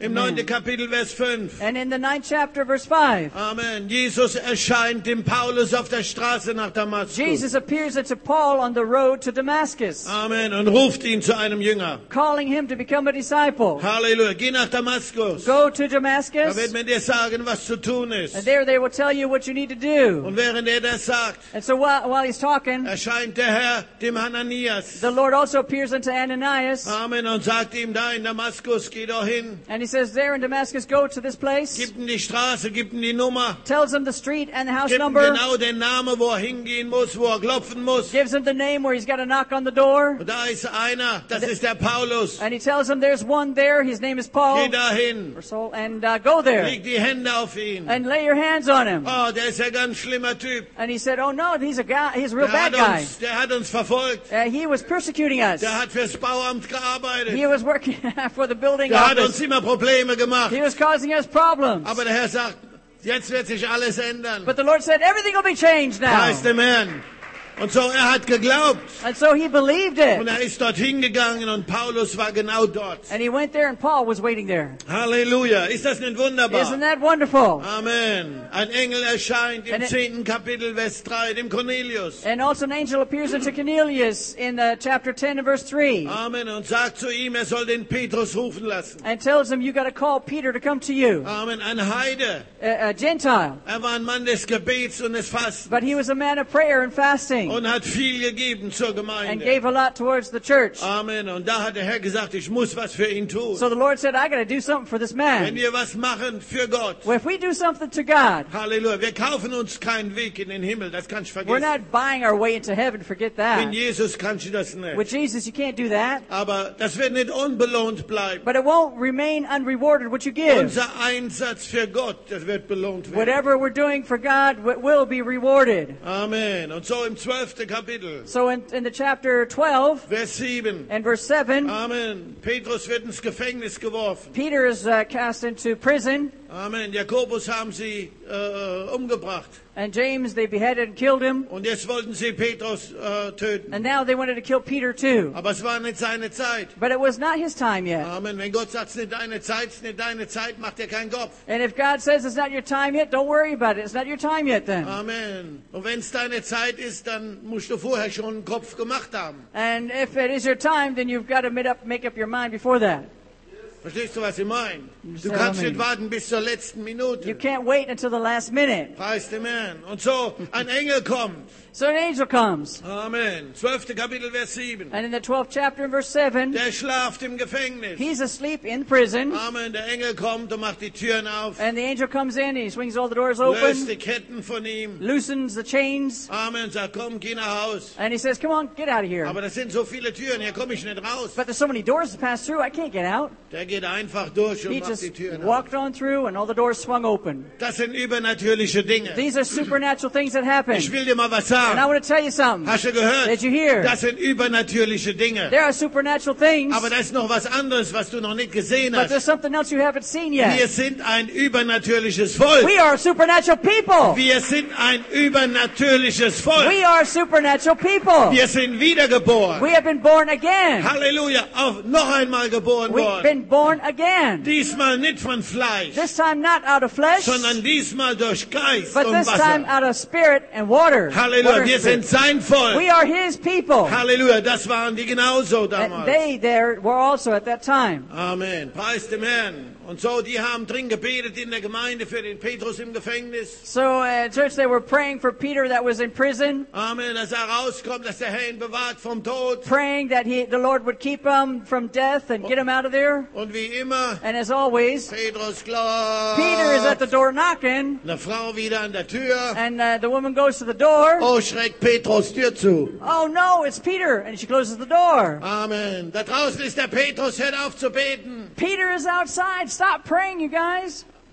Im 9. Kapitel, Vers 5. And in the 9th chapter, verse 5, Amen. Jesus erscheint dem Paulus auf der Straße nach Damaskus. Jesus appears unto Paul on the road to Damascus, Amen. Und ruft ihn zu einem Jünger. calling him to become a disciple. Halleluja. Geh nach Damaskus. Go to Da wird Damascus, man dir sagen, was zu tun ist. and there they will tell you what you need to do. Und während er das sagt, And so while he's talking, erscheint der Herr dem Hananias. the Lord also appears unto Ananias, Amen. Und sagt ihm da in Damaskus, geh doch hin. and he says, there in Damascus, go to this place, Gib ihm die Straße, gib ihm die Nummer. tells him the street and the house Gib ihm number, genau den Namen, wo er hingehen muss, wo er klopfen muss. gives him the name where he's got to knock on the door, Und da ist einer, das ist der Paulus. and he tells him there's one there, his name is Geh Paul, dahin. or Saul, and go there, Leg die Hände auf ihn. and lay your hands on him. Oh, der ist ja ganz schlimmer Typ. And he said, oh no, he's a real bad guy. Der hat uns verfolgt. He was persecuting us. Der hat fürs Bauamt gearbeitet. He was working for the building Der hat uns office. immer Probleme gemacht. He was causing us problems. Aber der Herr sagt, jetzt wird sich alles ändern. But the Lord said, everything will be changed now. Preis dem Herrn. Und so, er hat geglaubt. And so he believed Und it. er ist dorthin gegangen und Paulus war genau dort. And he went there and Paul was waiting there. Halleluja. Ist das nicht wunderbar? Isn't that wonderful? Amen. Ein Engel erscheint im And it- 10. Kapitel, Vers 3, dem Cornelius. And also an angel appears unto Cornelius in chapter 10 and verse 3 Amen. Und sagt zu ihm, er soll den Petrus rufen lassen. and tells him, you got to call Peter to come to you, Amen. Ein Heide. a Gentile. Er war ein Mann des Gebets und des Fastens. But he was a man of prayer and fasting Und hat viel gegeben zur and Gemeinde. gave a lot towards the church. Amen. Und da hat der Herr gesagt, ich muss was für ihn tun. So the Lord said, I got to do something for this Wenn man. wir was machen für Gott. Well, if we do something to God, Halleluja. Wir kaufen uns keinen Weg in den Himmel. Das kannst du we're vergessen. not buying our way into heaven. Forget Mit that. Jesus kannst du das nicht. With Jesus, you can't do that. Aber das wird nicht unbelohnt bleiben. But it won't remain unrewarded what you give. Unser Einsatz für Gott, das wird belohnt werden. Whatever we're doing for God will be rewarded. Amen. Und so im 12. Kapitel, So in the chapter 12 Vers 7. and verse 7, Amen. Petrus wird ins Gefängnis geworfen. Peter is cast into prison, Amen. Jakobus haben sie umgebracht. and James, they beheaded and killed him. Und jetzt wollten sie Petrus töten. And now they wanted to kill Peter too. Aber es war nicht seine Zeit. But it was not his time yet. Amen. Wenn Gott sagt, es ist nicht deine Zeit, macht er keinen Kopf. And if God says it's not your time yet, don't worry about it. It's not your time yet then. Amen. Und wenn es deine Zeit ist, dann musst du vorher schon einen Kopf gemacht haben. And if it is your time, then you've got to make up your mind before that. Verstehst du, was ich meine? Du Ja, kannst Amen. nicht warten bis zur letzten You Minute. can't wait until the last minute. Preis dem Herrn. Und so, ein Engel kommt. So an angel comes. Amen. 12. Kapitel, Vers 7. And in the 12th chapter, in verse 7, Der schlaft im Gefängnis. he's asleep in prison. Amen. Der Engel kommt und macht die Türen auf. And the angel comes in, he swings all the doors Löst die open, Ketten von ihm. loosens the chains, Amen. Sagt, komm, geh nach Haus. and he says, come on, get out of here. Aber das sind so viele Türen, hier komme ich nicht raus. But there's so many doors to pass through, I can't get out. Der geht einfach durch und He macht just die Türen auf. walked on through, and all the doors swung open. Das sind übernatürliche Dinge. These are supernatural things that happen. Ich will dir mal was And I sagen. want to tell you something. Hast du gehört? Did you hear? Das sind übernatürliche Dinge. There are supernatural things, Aber da ist noch was anderes, was du noch nicht gesehen but there's hast. something else you haven't seen Wir yet. sind ein übernatürliches Volk. We are supernatural people. Wir sind ein übernatürliches Volk. We are supernatural people. Wir sind wiedergeboren. We have been born again. Halleluja. Auch noch einmal geboren We've worden. been born again. Diesmal nicht von Fleisch, This time not out of flesh, sondern diesmal durch Geist but und this time Wasser. out of spirit and water. Halleluja. Water Wir spirit. sind sein Volk. We are his people. Halleluja. Das waren die genauso And damals. they there were also at that time. Amen. Preis dem Herrn. Und so, die haben drin gebetet in der Gemeinde für den Petrus im Gefängnis. So church, they were praying for Peter that was in prison, Amen. Dass er rauskommt, dass der Herr ihn bewahrt vom Tod. praying that the Lord would keep him from death and get him out of there. Und wie immer, And as always, Petrus klopft. Peter is at the door knocking, Eine Frau wieder an der Tür. and the woman goes to the door. Oh, schreckt Petrus Tür zu. Oh no, it's Peter, and she closes the door. Amen. Da draußen ist der Petrus, hört auf zu beten. Peter is outside. Stop praying, you guys.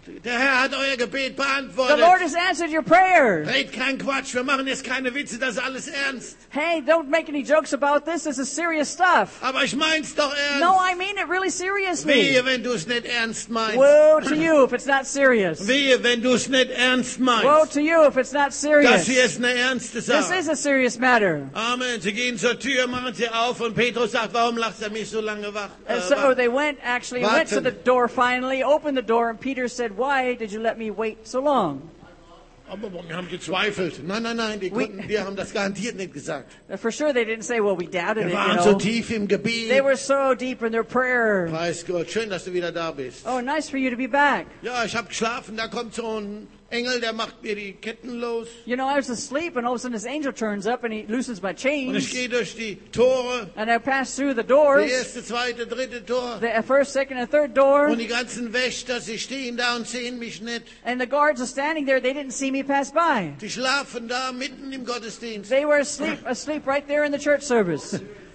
Der Herr hat euer Gebet The Lord beantwortet. has answered your prayer. Red kein Quatsch, wir machen jetzt keine Witze, das ist alles ernst. Hey, don't make any jokes about this. This is serious stuff. Aber ich mein's doch ernst. No, I mean it really seriously. Wehe, wenn du es nicht ernst meinst. Woe to you if it's not serious. Wehe, wenn du es nicht ernst Woe meinst. to you if it's not Das serious. hier ist eine ernste This Sache. is a serious matter. Amen. Sie gehen zur Tür, machen sie auf und Petrus sagt, warum lacht er mich so lange wach? And so they went to the door finally, opened the door, and Peter said, "Why did you let me wait so long?" Aber wir haben gezweifelt. Nein, wir haben das garantiert nicht gesagt. For sure they didn't say, "Well, we doubted Wir it," waren you so know. tief im They Gebet. were so deep in their prayer. Preis Gott, schön, dass du wieder da bist. Oh, nice for you to be back. Ja, ich habe geschlafen, da kommt so ein Engel, der macht mir die Ketten los. You know, I was asleep, and all of a sudden this angel turns up, and he loosens my Und ich chains. gehe durch die Tore, And I pass through the das doors, erste, zweite, dritte Tor. the first, second, and third door. Und die ganzen Wächter, sie stehen da und sehen mich nicht. And the guards are standing there. They didn't see me pass by. Die schlafen da mitten im Gottesdienst. They were asleep right there in the church service.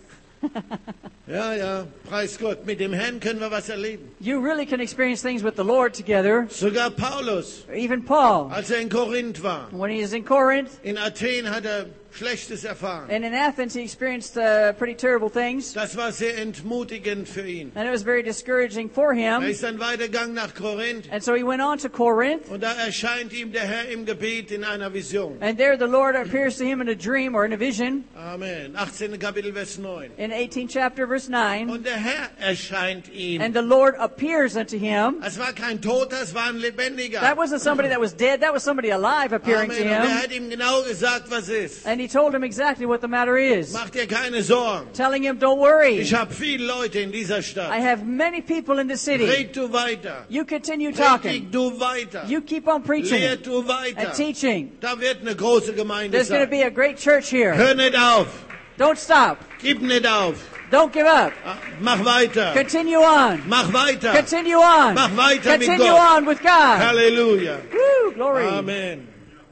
Ja, preis Gott, mit dem Herrn können wir was erleben. You really can experience things with the Lord together. Sogar Paulus, Even Paul, als er in Korinth war. when he was in Corinth In Athen hat er Schlechtes erfahren. and in Athens, he experienced pretty terrible things. Das war sehr entmutigend für ihn. And it was very discouraging for Er him. ist dann weitergegangen nach Korinth And so he went on to Corinth. und da erscheint ihm der Herr im Gebet in einer Vision. And there the Lord appears to him in a dream or in a vision Amen. 18. Kapitel, Vers 9. in 18th chapter, verse 9. Und der Herr erscheint ihm. And the Lord appears unto him. Es war kein Toter, es war ein Lebendiger. That wasn't somebody that was dead. That was somebody alive appearing Amen. to Und er him. hat ihm genau gesagt, was ist. And he told him exactly what the matter is. Mach dir keine Sorgen. Telling him, don't worry. Ich habe viele Leute in dieser I Stadt. have many people in the city. Red du weiter. You continue Predig talking. du weiter. You keep on preaching Lehr du and weiter. teaching. Da wird eine große Gemeinde There's going to sein. be a great church here. Hör nicht auf. Don't stop. Gib nicht auf. Don't give up. Mach weiter. Continue on. Mach weiter. Continue on. Mach weiter mit Continue Gott. on with God. Halleluja. Woo, glory. Amen.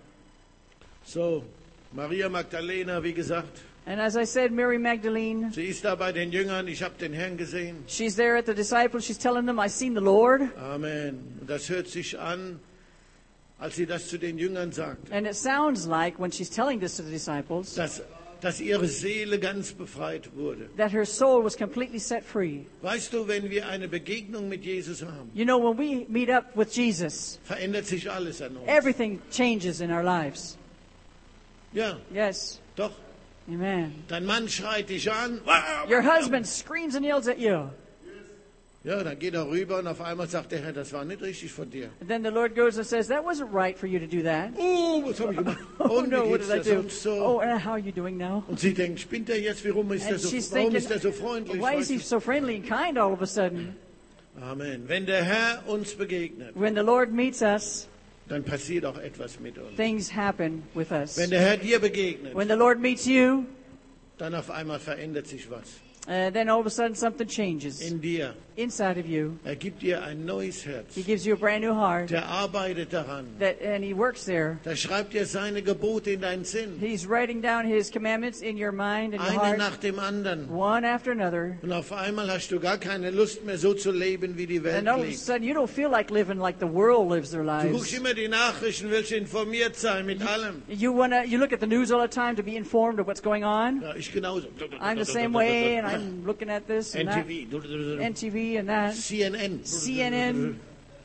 So, Maria Magdalena, wie gesagt, And as I said, Mary Magdalene, sie ist da bei den Jüngern. Ich habe den Herrn gesehen. she's there at the disciples. She's telling them, I've seen the Lord. Amen. Und das hört sich an, als sie das zu den Jüngern sagt, And it sounds like when she's telling this to the disciples, dass ihre Seele ganz befreit wurde. that her soul was completely set free. Weißt du, wenn wir eine Begegnung mit Jesus haben, You know, when we meet up with Jesus, verändert sich alles an uns. everything changes in our lives. Ja, Yes. doch. Amen. Dein Mann schreit dich an. Your husband screams and yells at you. Ja, dann geht er rüber und auf einmal sagt der Herr, das war nicht richtig von dir. And then the Lord goes and says, that wasn't right for you to do that. Was habe ich gemacht? Oh Und no, wie what geht's did I dir do? sonst so? Oh, and how are you doing now? Und sie denkt, spinnt er jetzt? Warum ist er And so, she's warum thinking, ist er so freundlich? why is he Weißt so friendly and kind all of a sudden? du? Amen. Wenn der Herr uns begegnet, When the Lord meets us, dann passiert auch etwas mit uns. things happen with us. Wenn der Herr dir begegnet, When the Lord meets you, dann auf einmal verändert sich was then all of a sudden something changes in dir. inside of you. Er gibt dir ein neues Herz. He gives you a brand new heart, Der arbeitet daran. and he works there. Da schreibt dir seine Gebote in deinen Sinn. He's writing down his commandments in your mind and your Eine heart, nach dem anderen. one after another. Und auf einmal hast du gar keine Lust mehr, so zu leben, wie die Welt And all of a lebt. sudden, you don't feel like living like the world lives their Du guckst lives. immer die Nachrichten, willst informiert sein mit allem. You look at the news all the time to be informed of what's going on. Ja, ich genauso. I'm the same way, and I'm looking at this and that, NTV, NTV and that. CNN, CNN.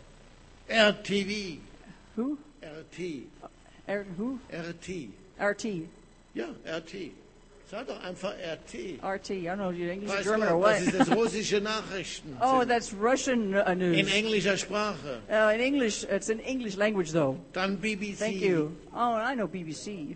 RTV, Who? RT, Who? RT. RT. Ja, RT. Sag doch einfach RT. RT. I don't know, you English or Weiß German or Gott, das ist what? das russische Nachrichten. Oh, that's Russian In news. englischer Sprache. In English, it's in English language though. Dann BBC. Thank you. Oh, I know BBC.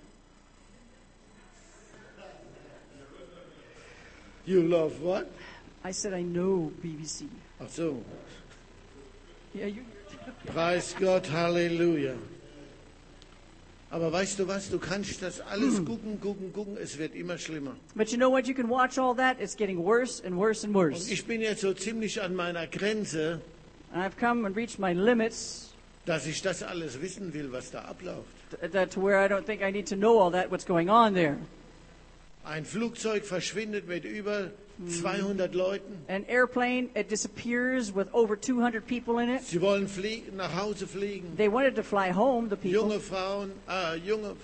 You love what? I said I know BBC. Ach so. Yeah, you. Preis Gott, Halleluja. Aber weißt du was? Du kannst das alles gucken. Es wird immer schlimmer. But you know what? You can watch all that. It's getting worse and worse and Und worse. ich bin jetzt so ziemlich an meiner Grenze, And I've come and reached my limits dass ich das alles wissen will, was da abläuft. to where I don't think I need to know all that, what's going on there. Ein Flugzeug verschwindet mit über 200 Leuten. An airplane, it disappears with over 200 people in it. Sie wollen fliegen, nach Hause fliegen. They wanted to fly home, the people. Junge Frauen, junge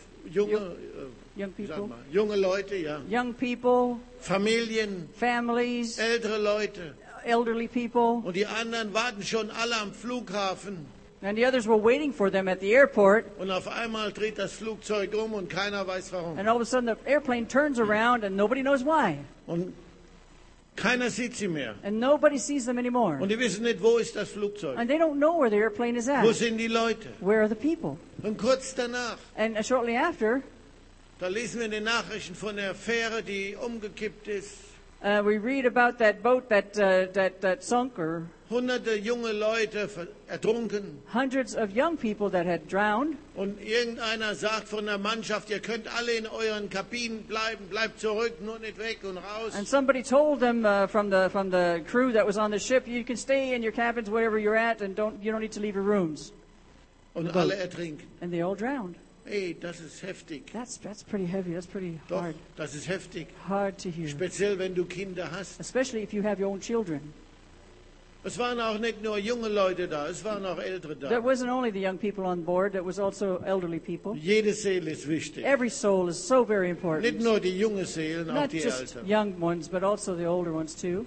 Young people. junge Leute, ja. Young people, Familien, families, ältere Leute. elderly people. Und die anderen warten schon alle am Flughafen. And the others were waiting for them at the airport. Und auf einmal dreht das Flugzeug um und keiner weiß warum. And all of a sudden the airplane turns around and nobody knows why. Und keiner sieht sie mehr. And nobody sees them anymore. Und die wissen nicht, wo ist das Flugzeug. And they don't know where the airplane is Wo at. sind die Leute? Where are the people? Und kurz danach, And shortly after, da lesen wir in den Nachrichten von der Fähre, die umgekippt ist. we read about that boat that sunk, or Hunderte junge Leute ertrunken. hundreds of young people that had drowned. Und irgendeiner sagt von der Mannschaft, ihr könnt alle in euren Kabinen bleiben, bleibt zurück, nur nicht weg und raus. And somebody told them from the crew that was on the ship, you can stay in your cabins wherever you're at, and you don't need to leave your rooms. Und alle ertrinken. And they all drowned. Ey, das ist heftig. That's pretty heavy. That's pretty Doch, hard. das ist heftig. Hard to hear. Speziell, wenn du Kinder hast. Especially if you have your own children. Es waren auch nicht nur junge Leute da, es waren auch Ältere That da. wasn't only the young people on board, that was also elderly people. Jede Seele ist wichtig. Every soul is so very Nicht important. nur die jungen Seelen, auch Not die just Älteren. young ones, but also the older ones too.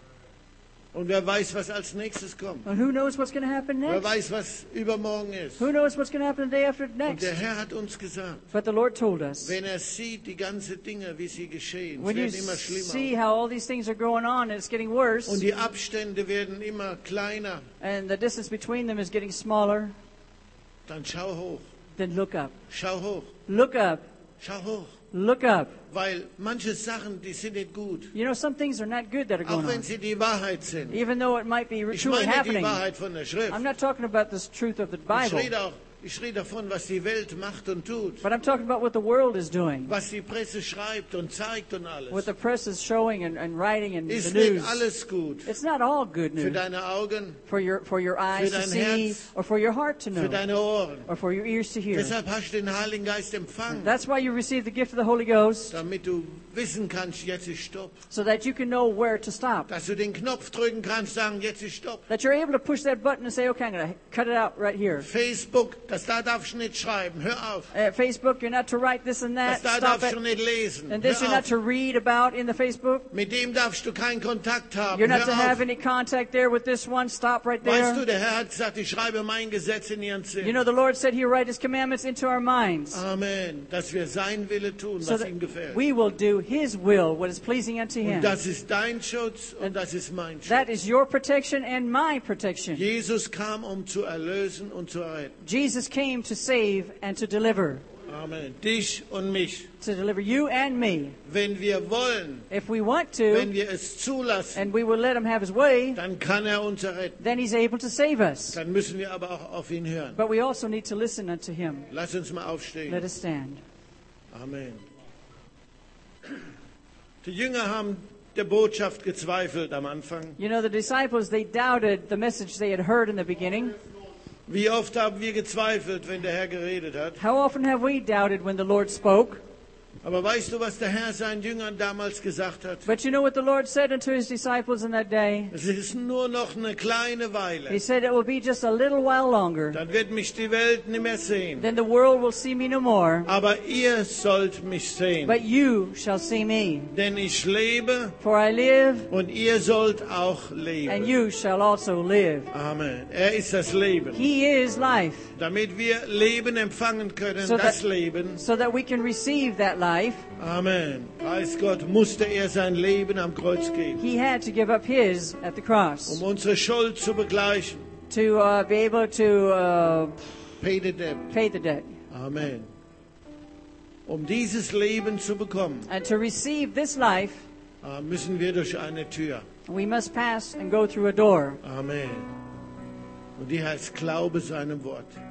Und wer weiß, was als nächstes kommt. And who knows what's going to happen Wer next? weiß, was übermorgen ist. Who knows what's going to happen the day after Und next? der Herr hat uns gesagt, But the Lord told us, wenn er sieht, die ganzen Dinge, wie sie geschehen, es when you werden immer see schlimmer. how all these things are going on and it's getting worse, Und die Abstände werden immer kleiner. and the distance between them is getting smaller, Dann schau hoch, then look up. schau hoch, Look up. schau hoch. Look up. Weil manche Sachen, die sind nicht gut. You know, some things are not good that are Auch going wenn on. sie die Wahrheit sind. Even though it might be Ich truly meine die happening. Wahrheit von der Schrift. I'm not talking about the truth of the Bible, Ich rede davon, was die Welt macht und tut. but I'm talking about what the world is doing. Was die Presse schreibt und zeigt und What alles. the press is showing and writing and the Ist nicht news. alles gut. It's not all good Für news deine Augen, for your eyes to dein see, Herz, or for your heart to für know, deine Ohren. or for your ears to hear. Deshalb hast du den Heiligen Geist empfangen, That's why you receive the gift of the Holy Ghost, damit du wissen kannst, jetzt ist Stopp. so that you can know where to stop. Dass du den Knopf drücken kannst, sagen, jetzt ist Stopp. That you're able to push that button and say, okay, I'm going to cut it out right here. Facebook, da darfst du nicht schreiben, hör auf. Facebook, you're not to write this and that. Da Stop darfst du it. nicht lesen, And this you're hör not to auf. read about in the Facebook. Mit dem darfst du keinen Kontakt haben, You're not to hör have auf. any contact there with this one. Stop right Weißt du, there. der Herr hat gesagt, ich schreibe mein Gesetz in ihren Sinn. You know, the Lord said He'll write His commandments into our minds, Amen. Dass wir sein Wille tun, so was that ihm gefällt. we will do His will, what is pleasing unto Und Him. das ist dein Schutz und das ist mein Schutz. That is your protection and my protection. Jesus kam, um zu erlösen und zu retten. Jesus came to save and to deliver Amen. Dich und mich. you and me. Wenn wir wollen, If we want wenn to, wir es zulassen, and we will let Him have His way, dann kann er uns retten. then He's able to save us. Dann müssen wir aber auch auf ihn hören. But we also need to listen unto Him. Lass uns mal Let aufstehen. us stand. Amen. Die Jünger haben der Botschaft gezweifelt am Anfang. You know, the disciples, they doubted the message they had heard in the beginning. Wie oft haben wir gezweifelt, wenn der Herr geredet hat? How often have we doubted when the Lord spoke? Aber weißt du, was der Herr seinen Jüngern damals gesagt hat? But you know what the Lord said unto His disciples in that day? Es ist nur noch eine kleine He Weile. said, it will be just a little while longer. Dann wird mich die Welt nicht mehr sehen. Then the world will see me no more. Aber ihr sollt mich sehen. But you shall see me. Denn ich lebe For I live, und ihr sollt auch and leben. you shall also live. Amen. Er ist das Leben. He is life, Damit wir Leben empfangen können, So das that- Leben. so that we can receive that life. Amen. Preis Gott, musste er sein Leben am Kreuz geben, He had to give up His at the cross um unsere Schuld zu begleichen. to be able to Pay the debt. pay the debt. Amen. Um dieses Leben zu bekommen, And to receive this life, müssen wir durch eine Tür. we must pass and go through a door. Amen. Und die heißt Glaube seinem Wort.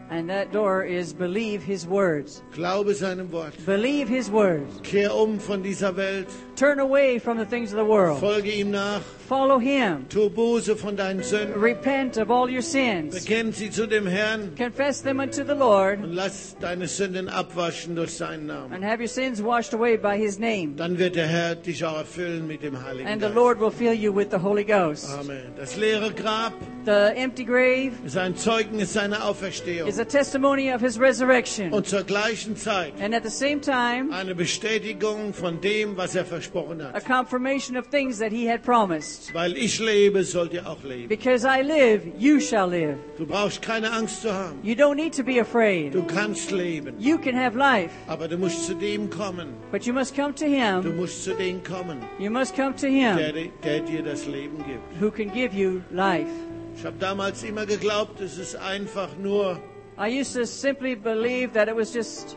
And that door is believe His words. Glaube seinem Wort. Believe His words. Kehr von dieser Welt. Turn away from the things of the world. Folge ihm nach. Follow Him. Tu Buße von deinen Sünden. Repent of all your sins. Bekenn sie zu dem Herrn. Confess them unto the Lord. Und lass deine Sünden abwaschen durch seinen Namen. And have your sins washed away by His name. Dann wird der Herr dich auch erfüllen mit dem Heiligen And the Geist. Lord will fill you with the Holy Ghost. Amen. Das leere Grab The empty grave ist ein Zeugnis seiner Auferstehung. is a testimony of His resurrection. Und zur gleichen Zeit And at the same time, eine Bestätigung von dem, was er versprochen a hat. confirmation of things that He had promised. Weil ich lebe, sollt ihr auch leben. Because I live, you shall live. Du brauchst keine Angst zu haben. You don't need to be afraid. Du kannst leben. You can have life, Aber du musst zu dem kommen. but you must come to Du Him. musst zu dem kommen, You must come to der, Him der dir das Leben gibt. who can give you life. Ich habe damals immer geglaubt, es ist einfach nur simply believe that it was just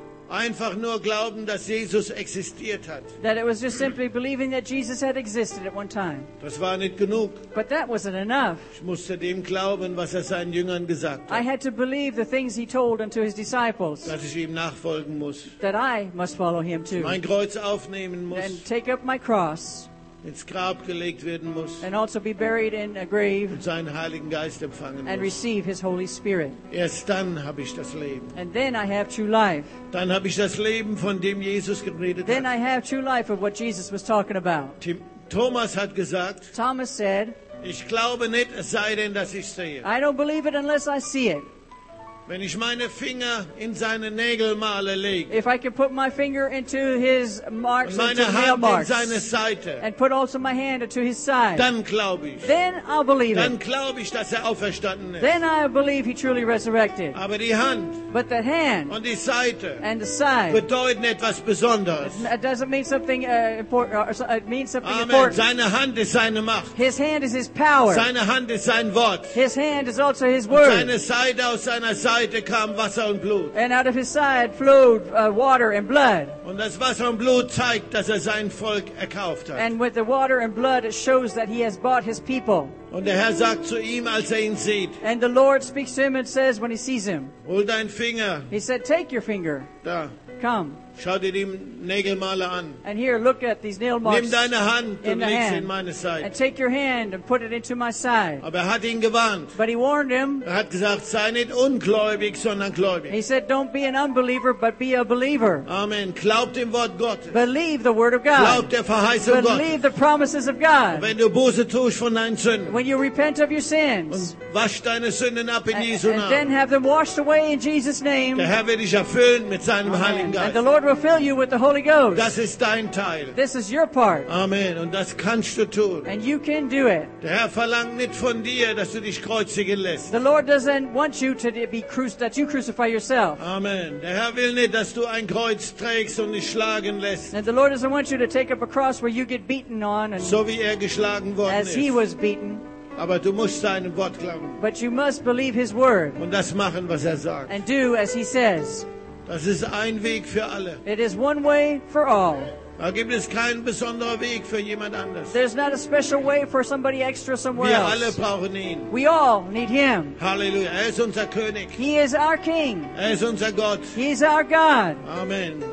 glauben, dass Jesus existiert hat. simply believing that Jesus had existed at one time. Das war nicht genug. But that wasn't enough. Ich musste dem glauben, was er seinen Jüngern gesagt I hat, had to believe the things He told unto His disciples, dass ich ihm nachfolgen muss, that I must follow Him too, mein Kreuz aufnehmen muss, and take up my cross, ins Grab gelegt werden muss and also be buried in a grave, und seinen Heiligen Geist empfangen and muss. receive His Holy Spirit. Erst dann habe ich das Leben. And then I have true life. Dann habe ich das Leben, von dem Jesus geredet Then I hat. have true life of what Jesus was talking about. Thomas hat gesagt, Thomas said, ich glaube nicht, es sei denn, dass ich sehe. I don't believe it unless I see it. Wenn ich meine Finger in seine Nägelmale lege If I can put my finger into His marks, und into meine nail Hand in marks, seine Seite, and put also my hand into His side, dann glaube ich. then I'll believe Dann it. glaube ich, dass er auferstanden ist. Then I believe He truly resurrected. Aber die Hand But the hand und die Seite and the side, bedeuten etwas Besonderes. it doesn't mean something important. It means something Amen. important. Seine Hand ist seine Macht. His hand is His power. Seine Hand ist sein Wort. His hand is also His Und word. seine Seite, aus seiner Seite kam Wasser und Blut. And out of His side flowed water and blood. Und das Wasser und Blut zeigt, dass er sein Volk erkauft hat. And with the water and blood, it shows that He has bought His people. Und der Herr sagt zu ihm, als er ihn sieht, And the Lord speaks to him and says when He sees him, hol deinen Finger, He said, take your finger, da, come. schau dir die Nägelmale an. And here, look at these nail Nimm marks deine Hand in und the leg sie in hand. meine And Seite. take your hand and put it into my side. Aber er hat ihn gewarnt. But He warned him. Er hat gesagt, sei nicht ungläubig, sondern gläubig. He said, don't be an unbeliever, but be a believer. Amen. Glaub dem Wort Gottes. Believe the Word of God. Glaub der Verheißung Gottes. Believe the promises of God. Wenn du Buße tust von deinen Sünden When you repent of your sins, und wasch deine Sünden ab in and Jesu then Namen. have them washed away in Jesus' name, Der Herr wird dich erfüllen mit seinem Heiligen and the Geist. Lord will fill you with the Holy Ghost. Das ist dein Teil. This is your part, Amen. Und das kannst du tun. and you can do it. Der Herr verlangt nicht von dir, dass du dich kreuzigen lässt. The Lord doesn't want you to be that you crucify yourself. Amen. Der Herr will nicht, dass du ein Kreuz trägst und dich schlagen lässt, And the Lord doesn't want you to take up a cross where you get beaten on, and so wie er geschlagen worden as He ist. was beaten. Aber du musst seinem Wort glauben But you must believe His word und das machen, was er sagt. and do as He says. Das ist ein Weg für alle. It is one way for all. Da gibt es keinen besonderen Weg für jemand anders. There's not a special way for somebody extra somewhere Wir alle else. brauchen ihn. We all need Him. Halleluja. Er ist unser König. He is our King. Er ist unser Gott. He is our God. Amen.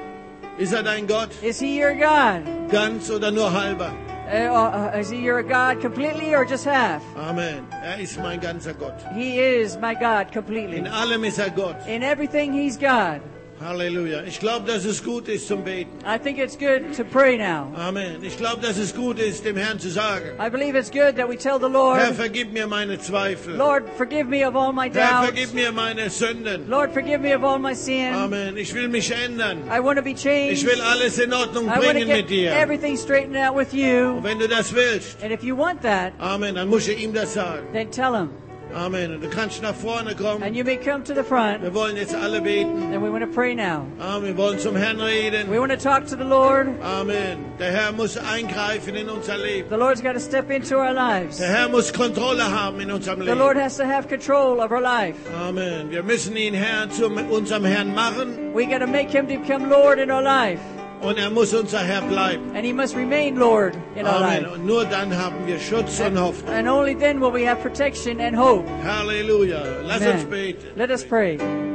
Ist er dein Gott? Is He your God? Ganz oder nur halber? Is He your God completely or just half? Amen. Er ist mein ganzer Gott. He is my God completely. In allem ist er Gott. In everything He's God. Halleluja. Ich glaube, dass es gut ist zum Beten. I think it's good to pray now. Amen. Ich glaube, dass es gut ist, dem Herrn zu sagen, I believe it's good that we tell the Herr, Lord, vergib mir meine Zweifel. Lord, forgive me of all my Herr, doubts. vergib mir meine Sünden. Lord, forgive me of all my sin. Amen. Ich will mich ändern. I want to be changed. Ich will alles in Ordnung I want to bringen mit get dir. everything straightened out with you. Und wenn du das willst, And if you want that, Amen, dann musst du ihm das sagen. then tell Him. Amen. Und du kannst nach vorne kommen. And you may come to the front. Wir wollen jetzt alle beten. And we want to pray now. Amen. Wir wollen zum Herrn reden. We want to talk to the Lord. Amen. Der Herr muss eingreifen in unser Leben. The Lord's got to step into our lives. Der Herr muss Kontrolle haben in unserem The Lord Leben. has to have control of our life. Amen. Wir müssen ihn Herr zu unserem Herrn machen. We got to make Him to become Lord in our life. Und er muss unser Herr bleiben. And He must remain Lord in our Amen. life. Und nur dann haben wir Schutz und Hoffnung. And only then will we have protection and hope. Halleluja. Lass uns Amen. beten. Let us pray.